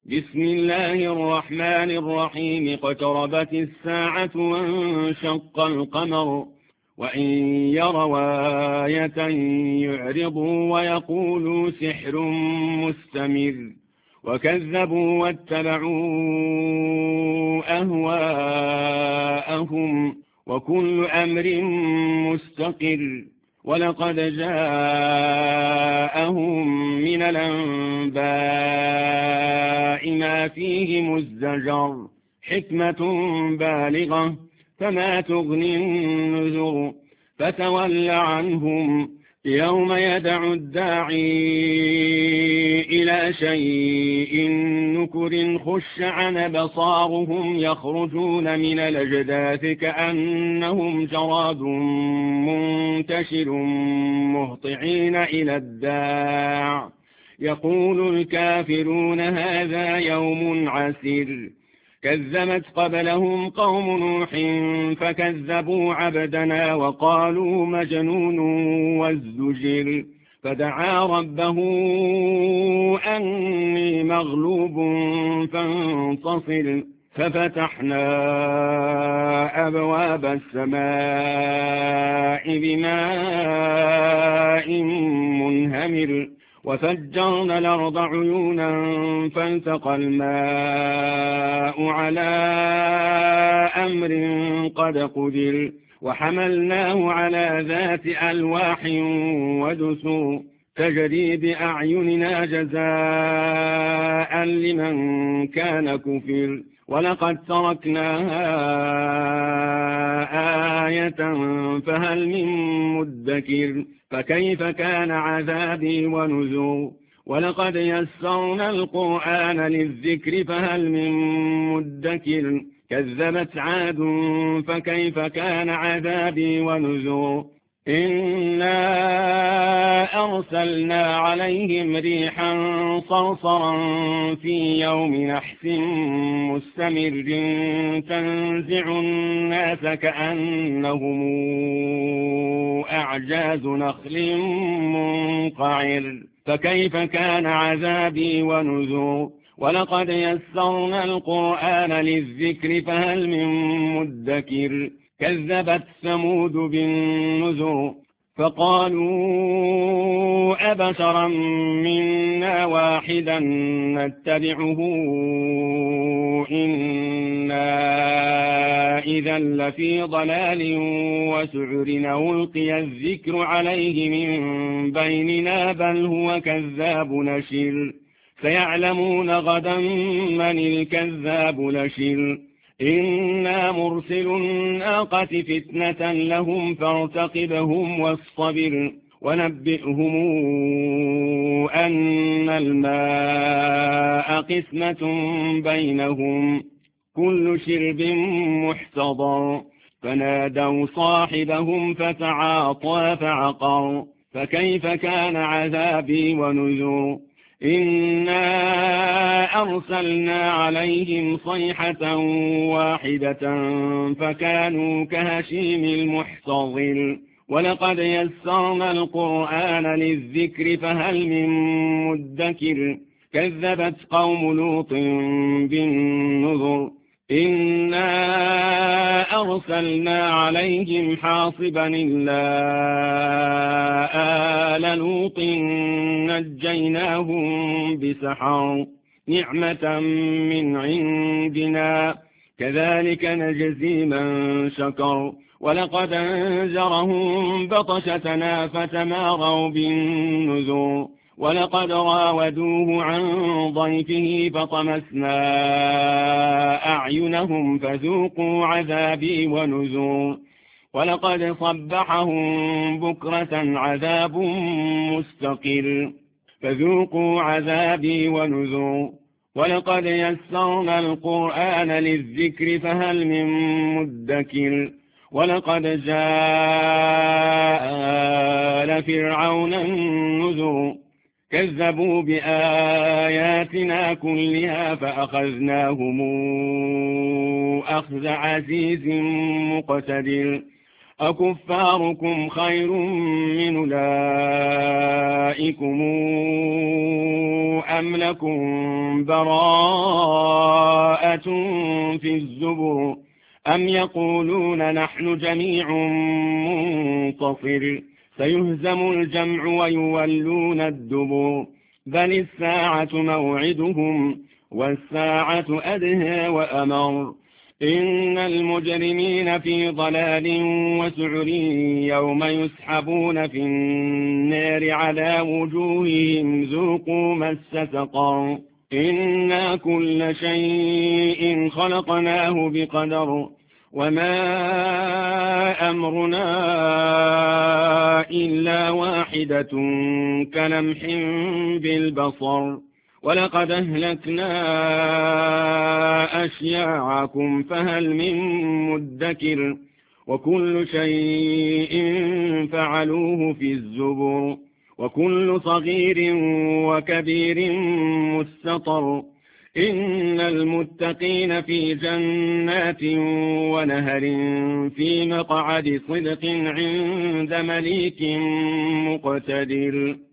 بسم الله الرحمن الرحيم. اقتربت الساعة وانشق القمر وإن يروا آية يعرضوا ويقولوا سحر مستمر وكذبوا واتبعوا أهواءهم وكل أمر مستقر. ولقد جاءهم من الأنباء ما فيه مزدجر حكمة بالغة فما تغني النذر فتول عنهم يوم يدعو الداعي إلى شيء نكر خش عن بصارهم يخرجون من الأجداث كأنهم جراد منتشر مهطعين إلى الداع يقول الكافرون هذا يوم عسير. كذبت قبلهم قوم نوح فكذبوا عبدنا وقالوا مجنون وازدجر فدعا ربه أني مغلوب فانتصر ففتحنا أبواب السماء بماء منهمر وفجرنا الأرض عيونا فالتقى الماء على أمر قد قدر وحملناه على ذات ألواح ودسر تجري بأعيننا جزاء لمن كان كفر. ولقد تركناها آية فهل من مدكر فكيف كان عذابي ونذر. ولقد يسرنا القرآن للذكر فهل من مدكر كذبت عاد فكيف كان عذابي ونذر. إنا أرسلنا عليهم ريحا صرصرا في يوم نحس مستمر تنزع الناس كأنهم أعجاز نخل منقعر فكيف كان عذابي ونذر. ولقد يسرنا القرآن للذكر فهل من مدكر كذبت ثمود بالنذر فقالوا أبشرا منا واحدا نتبعه إنا إذا لفي ضلال وسعر ألقي الذكر عليه من بيننا بل هو كذاب نشر سيعلمون غدا من الكذاب نشر. إنا مرسل الناقة فتنة لهم فارتقبهم واصطبر ونبئهم أن الماء قسمة بينهم كل شرب محتضر فنادوا صاحبهم فتعاطى فعقر فكيف كان عذابي ونذر. إنا أرسلنا عليهم صيحة واحدة فكانوا كهشيم المحتضر. ولقد يسرنا القرآن للذكر فهل من مدكر كذبت قوم لوط بالنذر. إنا أرسلنا عليهم حاصبا إلا آل لوط نجيناهم بسحر نعمة من عندنا كذلك نجزي من شكر. ولقد أنذرهم بطشتنا فتماروا بالنذر. ولقد راودوه عن ضيفه فطمسنا أعينهم فذوقوا عذابي ونذر. ولقد صبحهم بكرة عذاب مستقر فذوقوا عذابي ونذر. ولقد يسرنا القرآن للذكر فهل من مدكر ولقد جاء آل فرعون النذر كذبوا بآياتنا كلها فأخذناهم أخذ عزيز مقتدر. أكفاركم خير من أولئكم أم لكم براءة في الزبر أم يقولون نحن جميع منتصر سيهزم الجمع ويولون الدبر بل الساعة موعدهم والساعة أدهى وأمر إن المجرمين في ضلال وسعر يوم يسحبون في النار على وجوههم ذوقوا مس سقر إنا كل شيء خلقناه بقدر وما أمرنا إلا واحدة كلمح بالبصر ولقد أهلكنا أشياعكم فهل من مدكر وكل شيء فعلوه في الزبر وكل صغير وكبير مستطر إن المتقين في جنات ونهر في مقعد صدق عند مليك مقتدر.